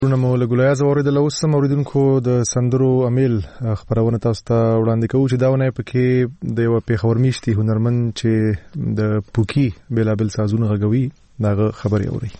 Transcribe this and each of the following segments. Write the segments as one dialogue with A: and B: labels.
A: مو له ګلایز اوریدل اوس سم اوریدونکو د سندرو امیل خبرونه تاسو ته وړاندې کوو چې داونه پکې د یو پیښور میشتي هنرمند چې د پوکی بلابل سازونه غږوي داغه خبري اوري.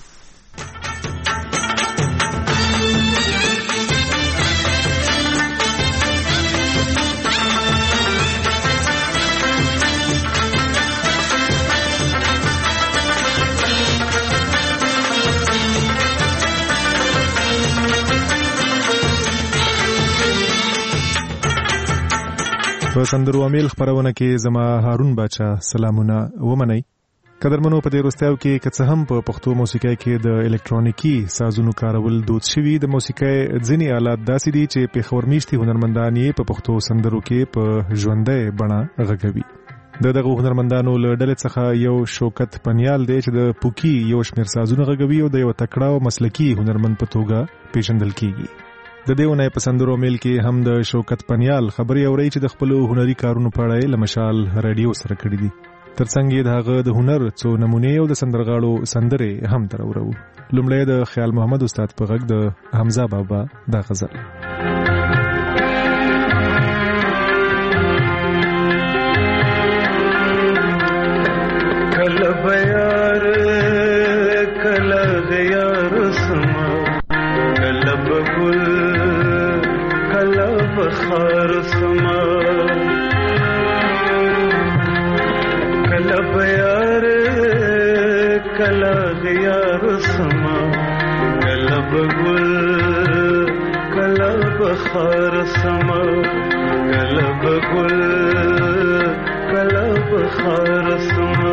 A: په سندرو امیل خبرونه کې زما هارون باچا سلامونه ومنئ. قدرمنو په دې وروستیو کې که څه هم په پښتو موسیقۍ کې د الکترونیکي سازونو کارول دود شوي، د موسیقۍ ځینې آلات داسې دي چې پیښور میشتي هنرمندان یې په پښتو سندرو کې په ژوندۍ بڼه غږوي. دغه هنرمندانو له ډلې څخه یو شوکت پنیال دی چې د پوکی یو شمېر سازونه غږوي او د یو تکړه او مسلکي هنرمند په توګه پیژندل کیږي. د دیونه په سندرو میل کې هم د شوکت پنیال خبري اوري چې د خپل هنري کارونو په اړه لمشال رادیو سره کړی دي. ترڅنګ یې دغه د هنر څو نمونه او د سندرغاړو سندره هم تر اورو. لومړی د خیال محمد استاد په غږ د حمزه بابا دا غزل.
B: کله بیار کله غیار سما کله بګل بخار سما کلا بیار کلا غیار سما کلا بگل کلا بخار سما کلا بگل کلا بخار سما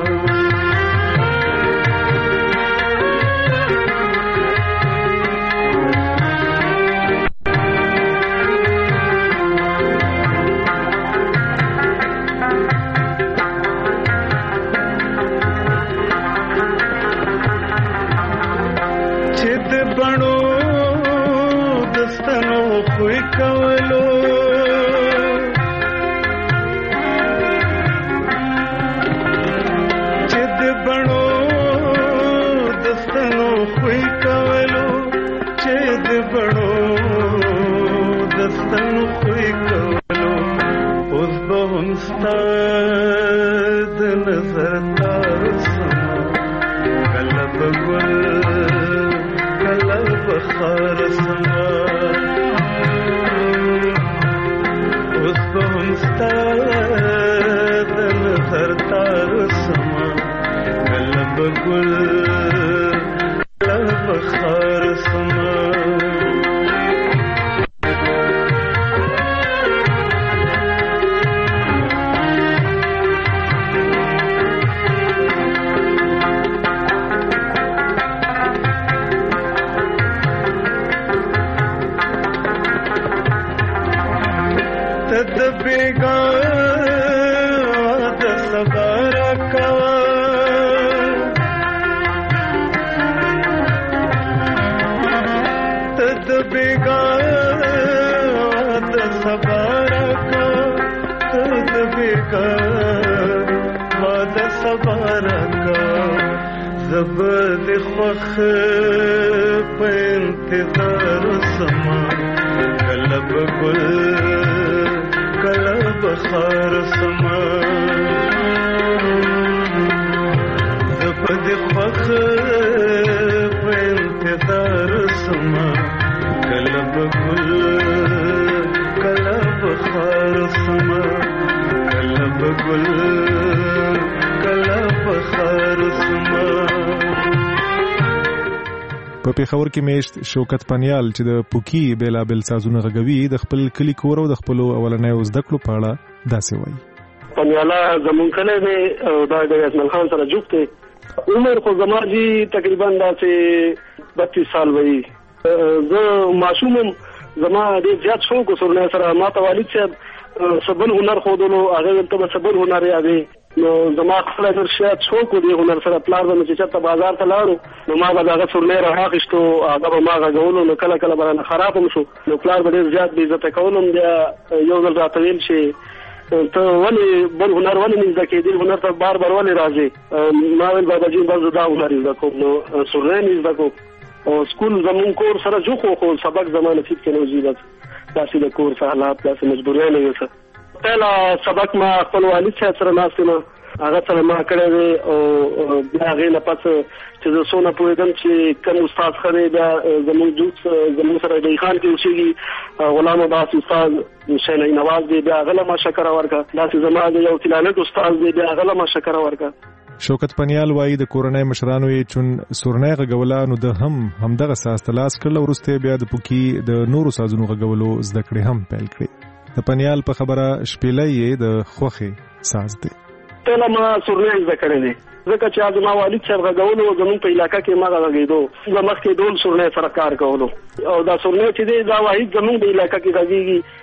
B: په پیښور کې میشت شوکت پنیال چې د پوکی بلابل سازونه غږوي د خپل کلی کور او د خپل اولنۍ زده کړو په اړه داسې وایي.
C: پنیالا زمون کله نه او د اسماعیل خان سره جوړته عمر خو زماجی تقریبا داسې 32 سال وایي. زه معصوم زما ډېر زیات شوق سره سره ما ته والد صاحب سبل هنر خودلو هغه ته سبل هنر یادي نو زما خپل تر شاید څوک دی هنر سره پلار به چې چرته بازار ته لاړو نو ما به هغه سرلې راغښتو هغه به ما غوولو نو کله کله برانه خراب هم شو نو پلار به ډېر زیات عزت کوم بیا یو ځل راته ویل چې ته ولې بل هنر ولې نه زده کېدل هنر ته بار بار ولې راځي ما ویل بابا جی بس دا هنر زده کوم نو سرلې نه زده کوم او سکول زمون کور سره جوخو خو سبق زمانه نصیب کړو جی بس داسې د کور سره حالات داسې مجبوریان یو څه پهلا سبق ما خپل والد سره ناستم هغه سره ما کړی او بیا هغه نه پس چې زه څونه پوهېدم چې کوم استاد خره بیا زموږ سره د خان کې اوسېږي غلام عباس استاد حسین نواز دی بیا هغه له ما شکر ورکړه داسې زما د یو تلانت استاد دی بیا هغه له ما شکر ورکړه.
A: شوکت پنیال وایي د کورنۍ مشرانو یې چون سورنۍ غږوله نو د همدغه ساز تلاس کړل وروسته بیا د پوکي د نورو سازونو غږولو زده کړې هم پیل کړې. د پنیال په خبره شپېلۍ یې د خوښې ساز دی.
C: ټول ما سورنۍ زده کړې دي ځکه چې زما والد صاحب غږولو زموږ په علاقې کې ما غږېدو زه مخکې ډول سورنۍ سره کار کولو او دا سورنۍ چې دی دا واحد زموږ په علاقې کې غږېږي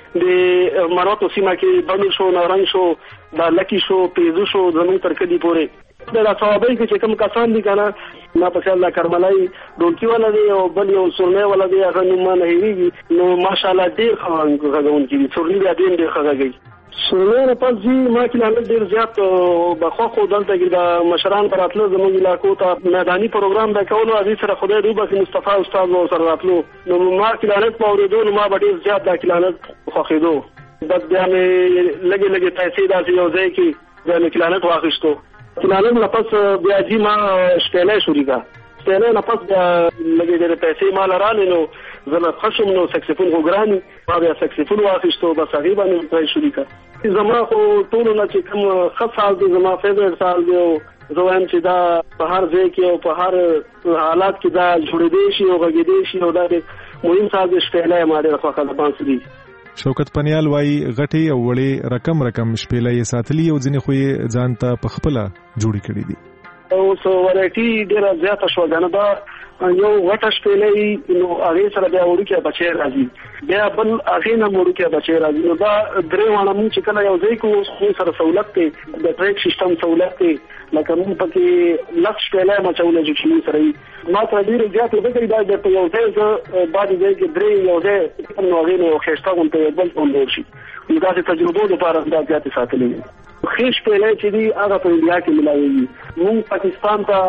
C: د مروتو سیمه کې بنو شو نارنج شو دا لکی شو پیزو شو زموږ تر کلي پورې دا صوابۍ کې چې کوم کسان دي کنه ما په خیال دا کرملای ډولکی ولا دی او بل یو سورنۍ ولا دی هغه نو ما نه هېریږي نو ماشاءالله ډېر غږونکي دي سورنۍ بیا ډېر غږوي. سورنۍ پس جی ما کې ډېر زیات بخوا دلته کې د مشران پر اتلو زموږ علاقو ته میداني پروګرام دا کولو هغې سره خدای دوی بس مصطفی استاد مو سره راتلو نو ما کلانت په اورېدو نو ما به ډېر زیات دا کلانت خوښېدو بس بیا مې لږې پیسې داسې یو ځای کې بیا مې کلانت واخیستو. کلانت نه پس بیا جی ما شپېلۍ شروع کړه شپېلۍ نه پس بیا لږې ډېرې پیسې ما لرالې نو زه نه ښه شوم نو سکسیفون خو ګران ما بیا سکسیفون واخیستو بس هغې باندې ټرای شروع کړه. زما خو ټولو نه چې کوم ښه ساز دی زما فیوریټ ساز دی او زه وایم چې دا په هر ځای کې او په هر حالات کې دا جوړېدی شي او غږېدی شي او دا ډېر مهم ساز دی شپېلۍ ما ډېره خوښه ده بانس دی.
A: شوکت پنیال وایي غټې او وړې رقم شپېلۍ یې ساتلي او ځینې خو یې ځان ته په خپله جوړې کړي دي.
C: اوس ورایټي ډېره زیاته شوه ګنه دا یو غټه شپېلۍ نو هغې سره بیا وړوکی بچی راځي بیا بل هغې نه وړوکی بچی راځي نو دا درې واړه مونږ چې کله یو ځای کوو موږ سره سهولت دی د ټریک سیسټم سهولت دی لکه مونږ پکې لس شپېلۍ مچولی چې موږ سره وي ما ته ډېرې زیاتې ځکه دا درته یو ځای زه بعضې ځای کې درې یو ځای نو هغې نه یو ښایسته غونته یو بل غونډ شي نو داسې تجربو دپاره دا زیاتې ساتلې دي. ښې شپېلۍ چې دي هغه په انډیا کې ملاوېږي مونږ پاکستان ته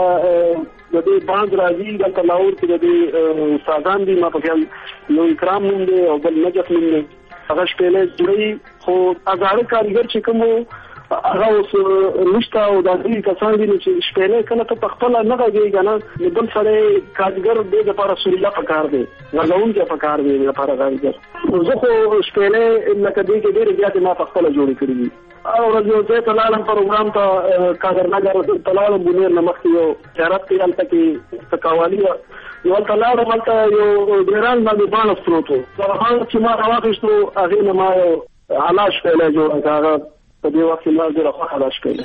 C: د دې باند راځي دلته لاهور کې د دې استادان دي ما په خیال یو اکرام نوم دی او بل نجف نوم دی هغه شپېلۍ جوړوي خو هزاره کارګر چې کوم هغه اوس نشته او دا ډېر کسان دي چې شپېلۍ کله ته په خپله نه غږېږي که نه نو بل سړی کارګر دې دپاره سوریله پکار دی غږونکی پکار دی دپاره کارګر زه خو شپېلۍ لکه دې کې ډېرې زیاتې ما په خپله جوړې کړي دي. او ورځ یو ځای ته لاړم پروګرام ته کاغرنګر ته لاړم بونیر نه مخکې یو زیارت کې هلته کې څه قوالي وه یو هلته لاړم هلته یو ډېران باندې باڼس پروت و هغه چې ما راواخېستو هغې نه ما یو اعلی شپېلۍ جوړه کړه هغه په دې وخت کې ما ډېره خوښه ده شپېلۍ.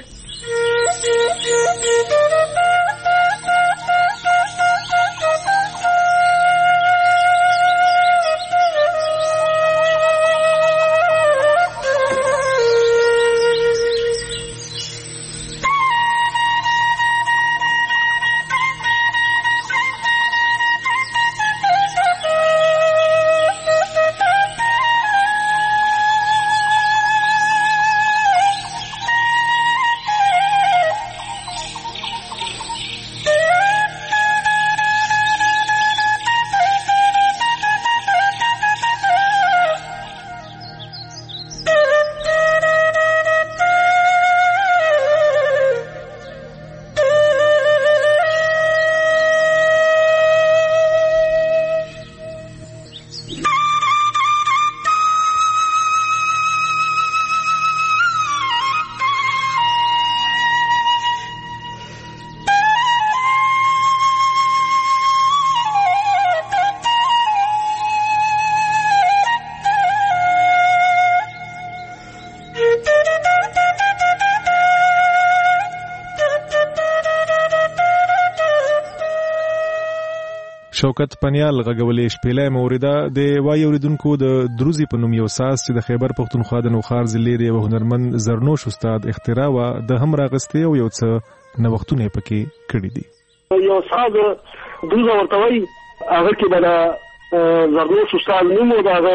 A: شوکت پنیال غږولې شپېلۍ موریده د وایي اوریدونکو د دروزي په نوم یو ساز چې د خیبر پښتونخوا د نوښار ضلع د یو هنرمند زرنوش استاد اختراع وه د هم راغستې او یو څه نوښتونه یې پکې کړي دي.
C: یو ساز دروزه ورته وایي هغه کې به د زرنوش استاد نوم و د هغه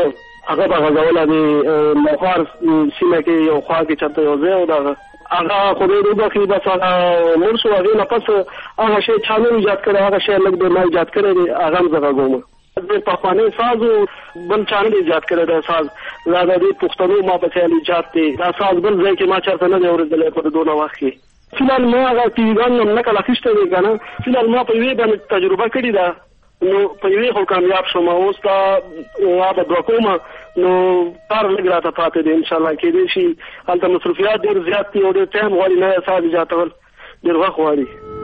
C: هغه به غزوله د لوخار سیمه کې یو خوا کې چېرته یو ځای و دغه هغه خدای دې وبخښي بس هغه مړ شو هغې نه پس هغه شی چا نه ایجاد کړی هغه شی لږ د ما ایجاد کړی دی هغه هم زه غږوم د پخوانی ساز بل چا نه ایجاد کړی دی ساز دا د دې پښتنو ما په خیال ایجاد دی دا ساز بل ځای کې ما چېرته نه دی اورېدلی په دونه وخت کې فیلحال ما هغه ټیویګان هم نقل اخیستی دی که نه فیلحال ما په یوې باندې تجربه کړې ده نو په یوې خو کامیاب شوم اوس دا به دوه کومه نو کار لږ راته پاتې دی انشاءالله کېدای شي هلته مصروفیات ډېر زیات دي او ډېر ټایم غواړي نوی ساز ایجادول ډېر وخت غواړي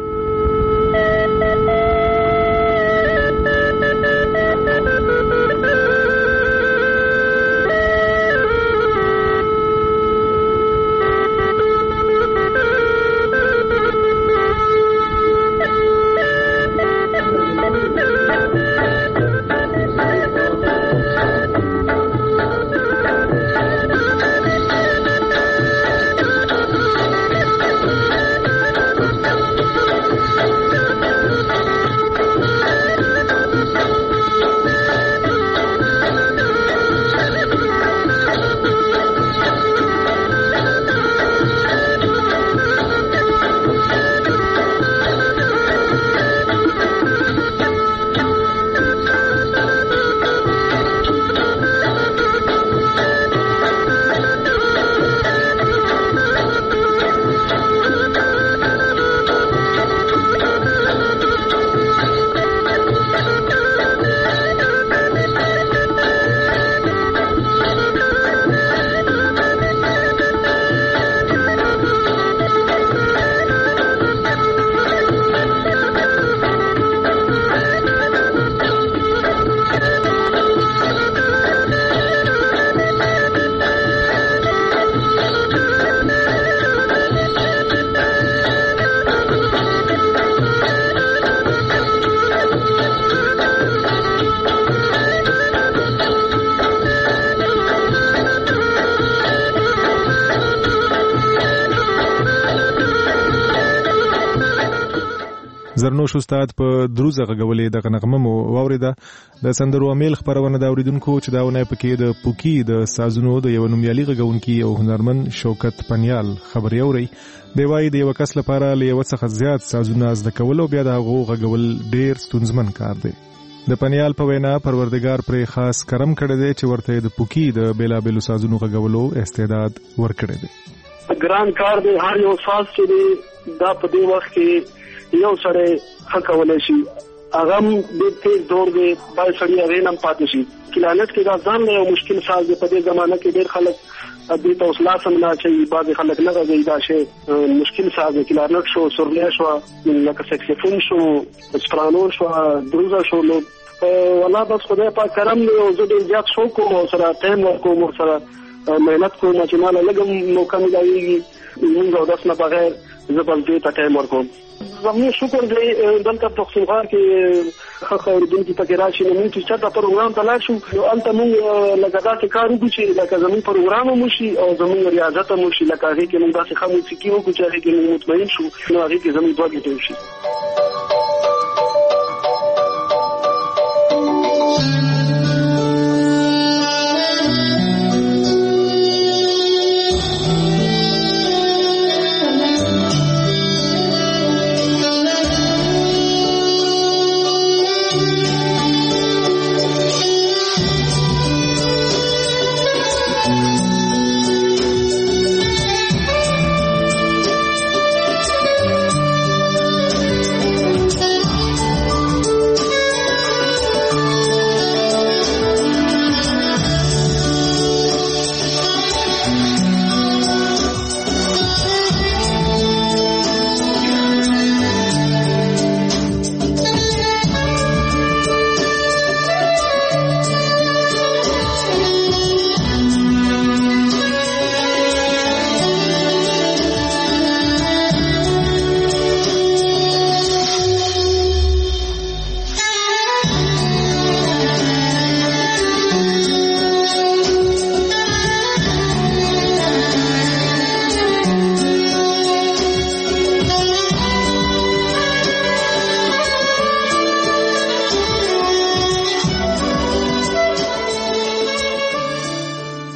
A: زرنوش استاد په دروزه غږولې د نغمه مو واوریده د سندرو امیل خبرونه د اوریدونکو چې داونه پکې د پوکی د سازونو د یو نومیالي غږونکي او هنرمن شوکت پنیال خبري اوري دی وایي د یو کس لپاره له یو څخه زیات سازونه زده کول او بیا د هغو غږول ډیر ستونزمن کار دی د پنیال په وینا پروردګار پر خاص کرم کړی دی چې ورته د پوکی د بیلابېلو سازونو غږولو استعداد ورکړی دی
C: ګران کار دی هر یو ساز چې دی دا په دې وخت کې یو سړی ښه کولی شي هغه هم ډېر تېز دور دی باید سړي هغې نه هم پاتې شي کلانت کې دا ځان له یو مشکل ساز دی په دې زمانه کې ډېر خلک دې ته اوس لاس هم نه اچوي بعضې خلک نه غږوي دا شی مشکل ساز دی کلانت شو سورلیا شوه لکه سکسفون شو سپرانو شوه دروزه شو نو والله بس خدای پاک کرم دی او زه ډېر زیات شوق کوم او سره ټایم ورکوم ورسره محنت کوم چې ما له لږ موقع میلاویږي لمونځ اودس نه بغیر زه بس دې ته ټایم ورکوم زموږ شکر دی دلته پښتونخوا کې ښه اورېدونکي پکې راشي نو موږ چې چېرته پروګرام ته لاړ شو نو هلته موږ لکه داسې کار وکړو چې لکه زموږ پروګرام هم وشي او زموږ ریاضت هم وشي لکه هغې کې موږ داسې ښه موسیقي وکړو چې هغې کې موږ مطمئن شو نو هغې کې زموږ دوه ګټې وشي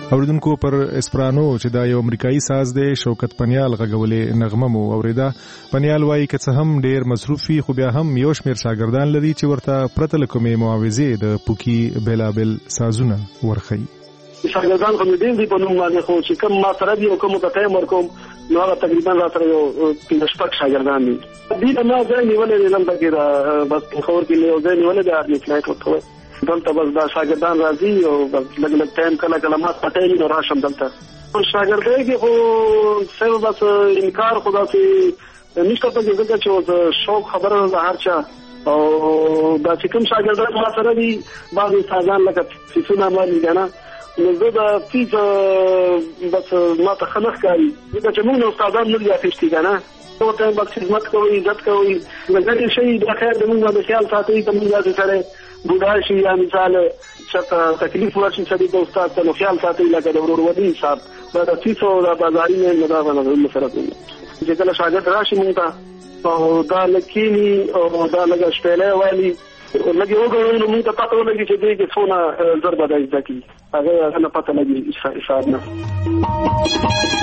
A: اوریدونکو پر اسپرانو چې دا یو امریکایي ساز دی شوکت پنیال غږولې نغمه مو اوریدا. پنیال وایي که څه هم ډیر مصروف وي خو بیا هم یو شمېر شاګردان لري چې ورته پرته له کومې معاوضې د پوکي بېلابېل سازونه ورښیي.
C: شاګردان خو مې ډېر دي په نوم باندې، خو چې کوم ما سره دي او کومو ته ټایم ورکوم نو هغه تقریبا را سره یو 15 شاګردان دي. دې ته ما ځای نیولې دی دلته کې بس خبر کې یو ځای نیولې دی آرمي فلایټ ورته دلته بس دا شاګردان راځي او بس لږ لږ ټایم کله کله ما پټې نو راشم دلته. شاګردۍ کې خو څه بس انکار خو داسې نشته په دې ځکه چې شوق خبره ده هر چا او دا چې کوم شاګردان ما سره دي بعضې استادان لکه فیسونه باندې که نه نو زه د فیس بس ما ته ښه نه ښکاري ځکه چې موږ استادان نه دي اخیستي که نه ټول ټایم بس خدمت کوئ عزت کوئ ګټې شي دا خیر د موږ باندې خیال ساتئ که موږ داسې سړی بوډا شي یا مثال چاته تکلیف ورشي سړي د استاد ته نو خیال ساتئ لکه د ورورولي حساب دا د فیس او د بازاري نه دا باندې سره کوي چې کله شاګرد راشي موږ ته او دا لږ کښېني او دا لږ شپېلی وایي لږ یې وګورو نو موږ ته پته ولګي چې دوی کې څونه زر به دا زده کړي هغه نه پته لګي حساب نه.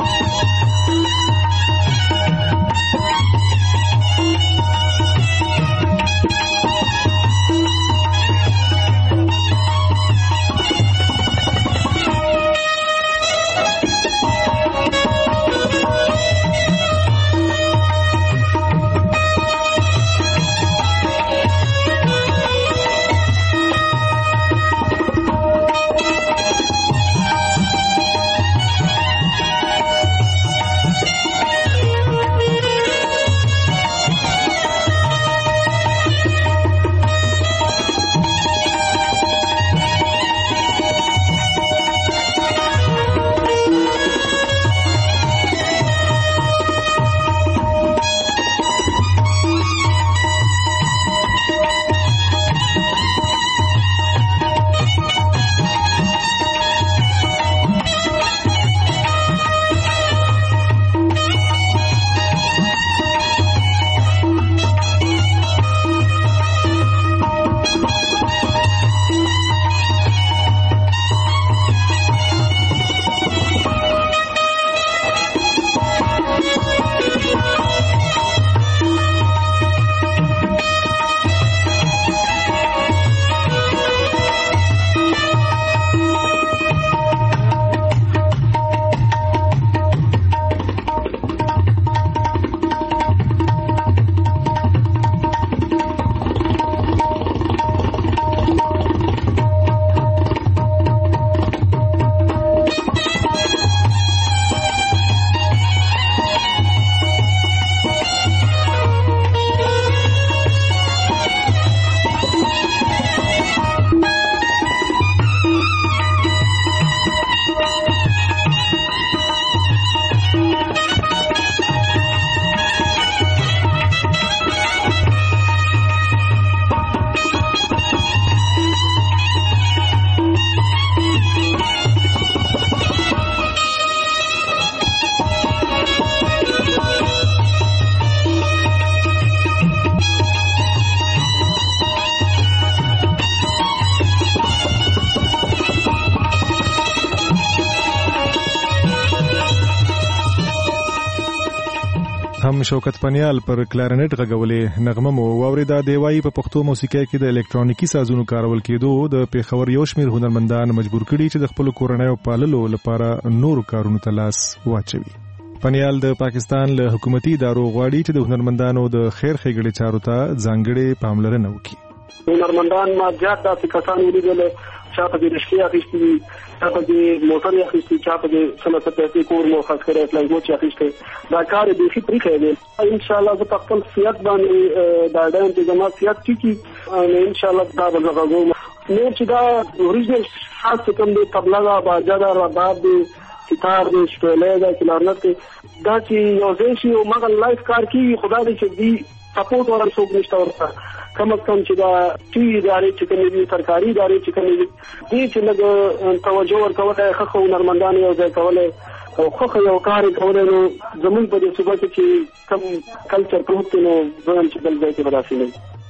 A: هم شوکت پنیال پر کلارنټ غږولې نغمه مو واوریدا. دی وایي په پښتو موسیقۍ کې د الکترونیکي سازونو کارول کېدو د پیښور یو شمېر هنرمندان مجبور کړي چې د خپلو کورنیو پاللو لپاره نورو کارونو ته لاس واچوي. پنیال د پاکستان له حکومتي ادارو غواړي چې د هنرمندانو د خیر ښېګړې چارو ته ځانګړې پاملرنه وکړي.
C: هنرمندان ما زیات داسې کسان ولیدل چا په کې رشتې اخیستې دي، چا په کې موټرې اخیستې، چا په کې څه نه څه پیسې کور مو خرڅ کړی، فلایټ اخیستی. دا کار یې بیخي پرېښی دی. انشاءالله زه په خپل صحت باندې ډاډه یم چې زما صحت ټیکي انشاءالله دا به زه غږوم. نور چې دا اوریجنل ساز چې کوم دی طبله ده، باجه ده، رباب دی، ستار دی، شپېلی ده، کلارنټ دی، دا چې یو ځای شي او مغه لایف کار کېږي خو دا دی چې دوی سپورټ ورته څوک نشته ورته. کم از کم چې دا ټي ادارې چې کومې دي، سرکاري ادارې چې کومې دي، دې چې لږ توجه ورکولی، ښه هنرمندان یو ځای کولی او ښه یو کار یې کولی، نو زمونږ په دې صوبه کې چې کم کلچر پروت دی نو زه یم چې بل ځای کې به داسې نه وي.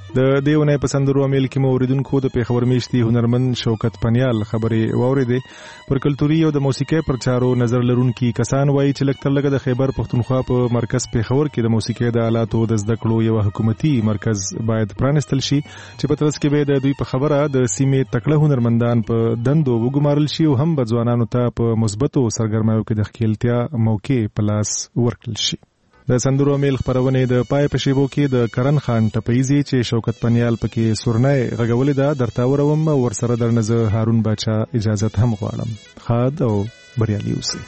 A: د دیونه په سندرو امیل کې مو اوریدونکو د پیښور میشتي هنرمند شوکت پنیال خبرې واورېدې. پر کلتوري او د موسیقي پر چارو نظر لرونکي کسان وایي چې لږ تر لږه د خیبر پښتونخوا په مرکز پیښور کې د موسیقي د آلاتو د زده کړو یو حکومتي مرکز باید پرانستل شي چې په ترڅ کې به د دوی په خبره د سیمې تکړه هنرمندان په دندو وګمارل شي او هم به ځوانانو ته په مثبتو سرګرمیو کې د ښکیلتیا موقع په لاس ورکړل شي. د سندرو میل خبرونه د پای په شیبو کې د کرن خان ټپیزي چې شوکت پنیال پکې سورنۍ غږولې ده درته وروم ورسره درنه هارون باچا اجازه هم غواړم. خاد او بریالي اوسئ.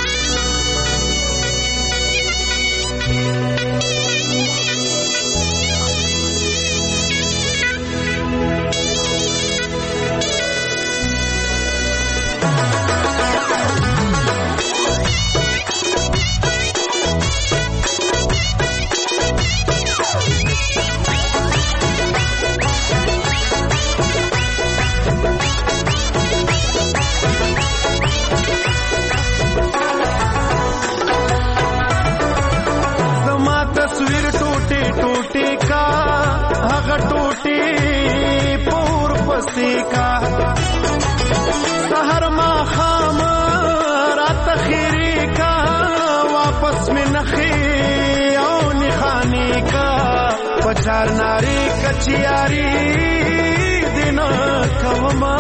A: सहर मा खाम रात खीरी का वापस में नखी और निखानी का पचार नारी कचियारी दिन कवमा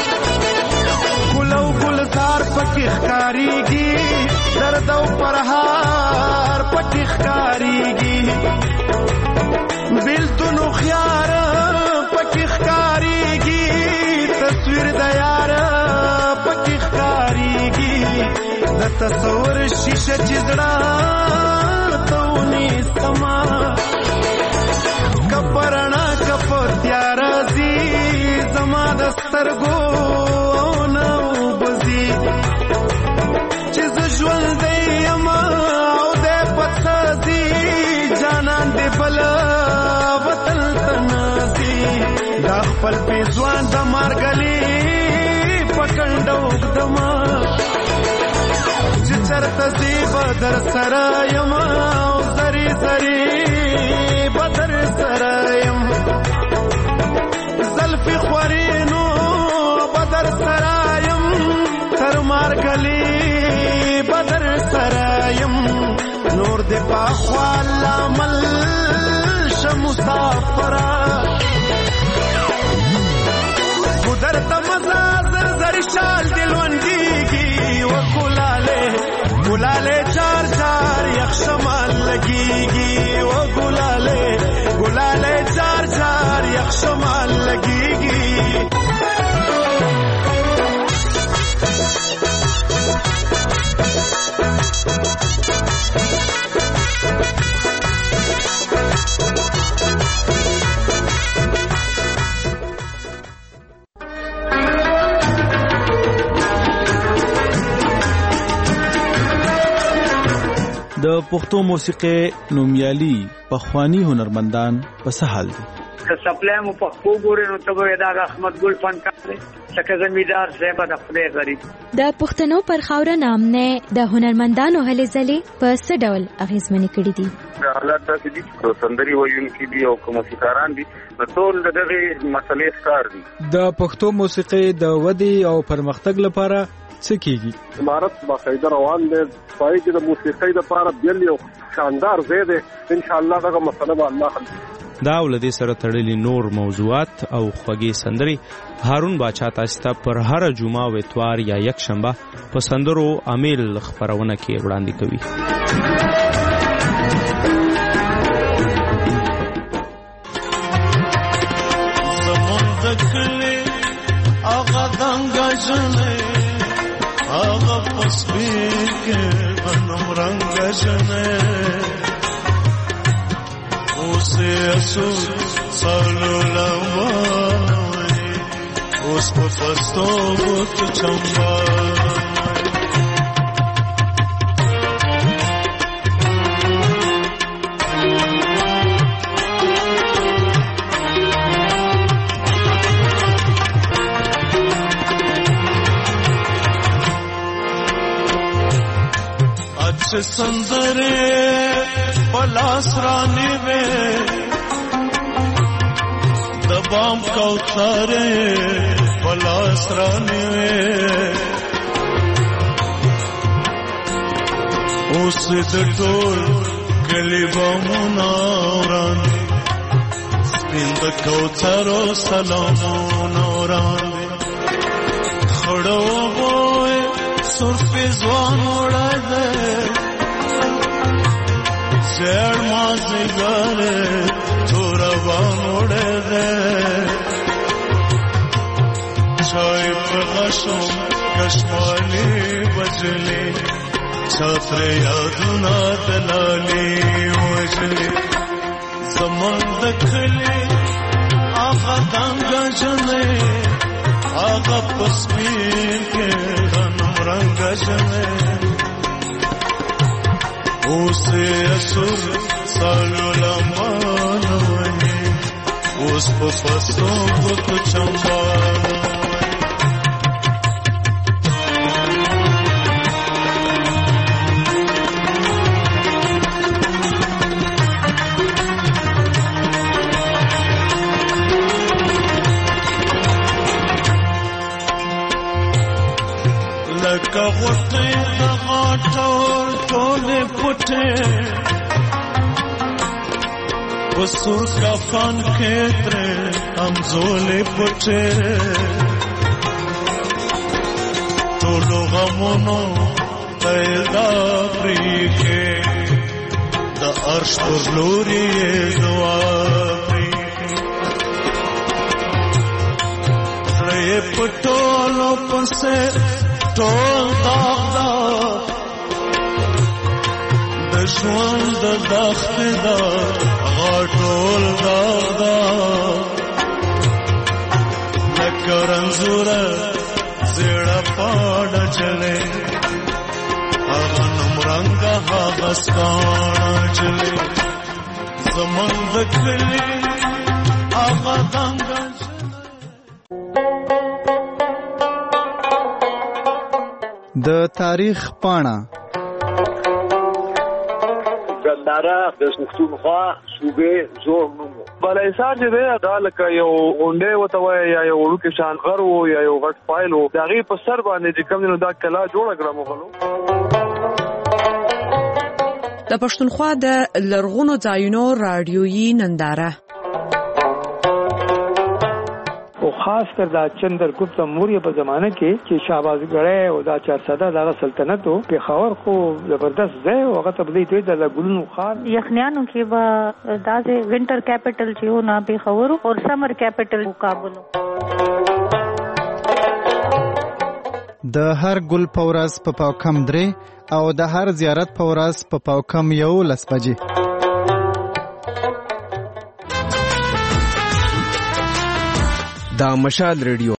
A: गुलौ गुलजार पकिखकारीगी दर्दौ परहार पकिखकारीगी बिल तुनु ख्यार पकिखकारीगी तस्वीर दयार पकिखकारीगी द तस्वर शीशे चिजड़ा तौनी समा कपरना कपत्यार जी जमा दस्तर गो नौ बजी चिज ज्वल दे यमा दे पत्थी जाना दे बला वतन तनाजी दाखपल पे जवान दमार गली पकंडो दमा चिचर तजी बदर सरायम जरी जरी बदर सरायम जल्फी ख्वरीनो बदर सरायम तरमार गली बदर सरायम नूर दे पाख्वाला मल शमुसाफरा गुदर तमजा जर शाल दिलवंडीगी वो गुलाले चार चार यक्षमाल लगीगी वो गुलाले चार चार यक्षमाल लगीगी
D: د پښتو موسیقي نومیالي پخوانی هنرمندان په سهال دي
E: که سپلای مو پښتو ګورې نو ته به دا احمد ګل فنکار دی څنګه زمیدار صاحب د خدای غریب
F: د پښتنو پر خاوره نامنه د هنرمندانو هلې ځلې په څه ډول اغیزمنې کړې دي
C: حالات داسې دي چې سندري وایونکي دي او موسیقاران دي ټول دغه مسلې ښکار دي
D: د پښتو موسیقي د ودې او پرمختګ لپاره څه کیږي
C: امارت باقاعده روان دي پای کې د موسیقۍ لپاره بل یو شاندار ځای دی ان شاء الله دا مسله به الله حل
G: دا ولدي سره تړلي نور موضوعات او خوږی سندري هارون باچا تاسو ته پر هر جمعه او اتوار یا یک شنبه په سندرو امیل خبرونه کې وړاندې کوي
H: آغا پسبیر کے غنم رنگ جنے اسے اسود سالو لمبائی اس کو فستو بت چمبائی سندرے پلاس رانی میں بام کوثره پلاس رانوي اوس د ټول کلی بامونه ورانوي سپین د کوثرو سلامونه ورانوي خړو وای سرفي ځوان وړای دی زړ مازیګر توربان وړای دی چای په غشم کشمالي بجلي چتر یادونه دلالي وجلي زمان د کلی آغا دنګ جنې آغا پسپین کې غنم رنگ جنې اوس اسور سالو لمان وې اوس په پسو وک چمبان لکه غوټې د غاټور ټولې پټې په سور کفن کې ترې همزولې پټې ټولو غمونو پیدا پریښې د عرش پر لوري یې دعا پریښې زړه یې په ټولو پسې ټول داغدار د ژوند د دښتې دا غاټول داغدار لکه رنځوره زیړه پاڼه چلې هغه نومرنګه هغه سکاڼه چلې زمون د کلي هغه دنګه
I: د تاریخ پاڼه
C: ګنداره د پښتونخوا صوبې زوړ نوم بلایسار چې دی دا لکه یو غونډې وته وای یا یو وړوکی شان غر و یا یو غټ فایل و د هغې په سر باندې چې کوم دی نو دا کلا جوړه کړه مغلو
J: د پښتونخوا د لرغونو ځایونو راډیویي ننداره
E: او خاص کر دا چندرګپت موریه په زمانه کې چې شهبازګړی او دا 400 دغه سلطنت او پېښور خو زبردست ځای او هغه ته بدی ته د ګلونو خار
K: یخنیانو کې به دا وینټر کیپټل چې و نه پېښور او سمر کیپټل کابل
I: د هر ګل پورس په پاوکم درې او د هر زیارت پورس په پاوکم 11 بجې
L: دا مشال ریډیو